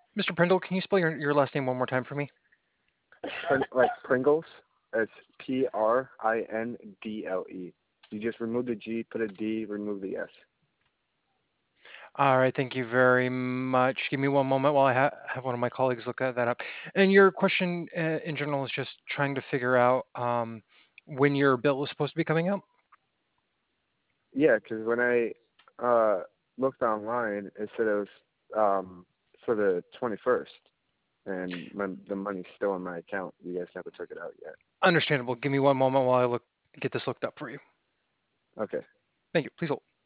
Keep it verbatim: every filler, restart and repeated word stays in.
Mister Prindle, can you spell your, your last name one more time for me? Prin- like Pringles. It's P R I N D L E. You just remove the G, put a D, remove the S. All right, thank you very much. Give me one moment while I ha- have one of my colleagues look at that up. And your question uh, in general is just trying to figure out um, when your bill is supposed to be coming out? Yeah, because when I uh, looked online, it said it was um, for the twenty-first, and my, the money's still in my account. You guys never took it out yet. Understandable. Give me one moment while I look get this looked up for you. Okay. Thank you. Please hold.